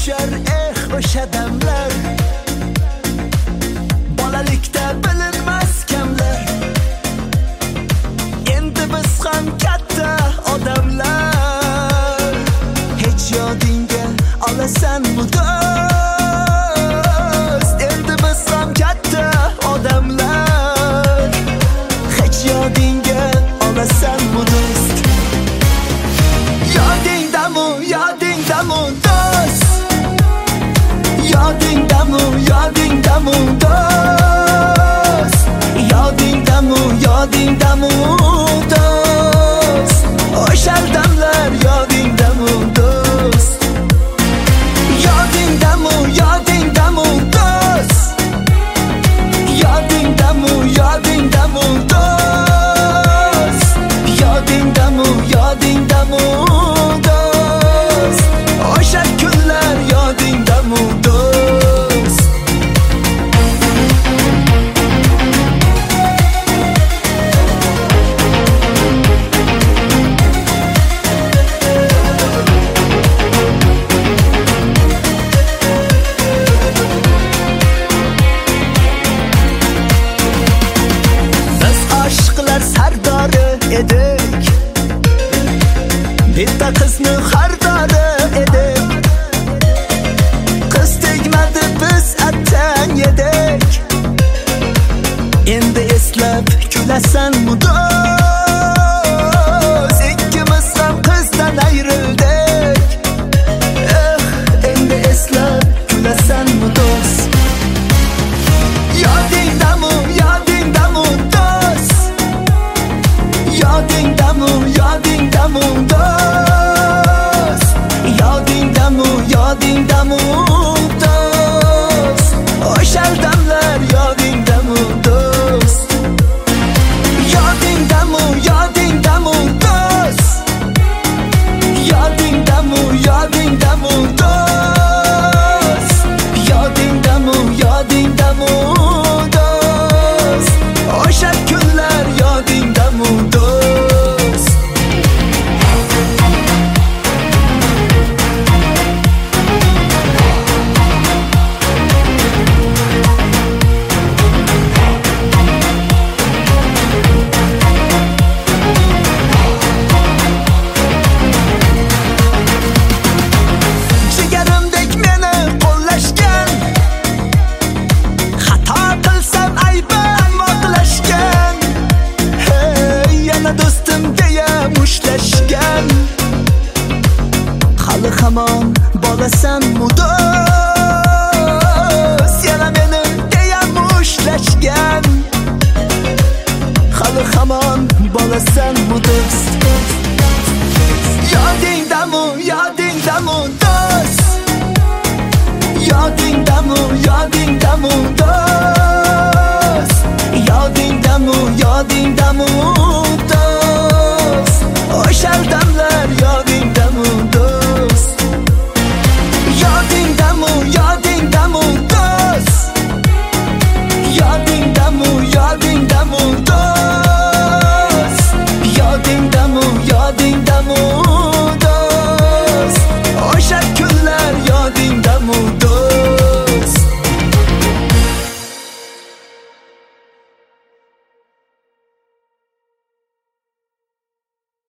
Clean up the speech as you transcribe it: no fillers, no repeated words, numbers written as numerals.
tushar o'sha damlar, bolalikda bilinmas kamlar. Endi biz ham katta odamlar, hech yodingga olasanmi do'st? Endi biz ham katta odamlar, hech yodingga olasanmi do'st? Yodingdamu do'st? Yodingdamu do'st? Yodingdamu do'st? O'sha damlar yodingdamu do'st? Yodingdamu do'st? Yodingdamu do'st? Yodingdamu do'st? O'sha kunlar yodingdamu do'st? Biz oshiqlar sardori edik, bitta qizni xardori edik. Qiz tegmadi biz attang yedik. Endi eslab kulasanmi do'st? Ikkimiz ham qizdan ayrildik. Endi eslab kulasanmi do'st? Yodingdamu do'st? Yodingdamu do'st? Yodingdamu do'st? O'sha damlar yodingdamu do'st? Yodingdamu do'st? Yodingdamu do'st? Yodingdamu do'st? O'sha kunlar yodingdamu do'st? Jigarimdek meni qo'llashgan, xato qilsam aybim oqlashgan. Hey, yana do'stim deya mushlashgan. Hali hamon bolasanmi do'st? Yana meni deya mushlashgan. Hali hamon bolasanmi do'st? Yodingdamu do'st? Yodingdamu do'st? Yodingdamu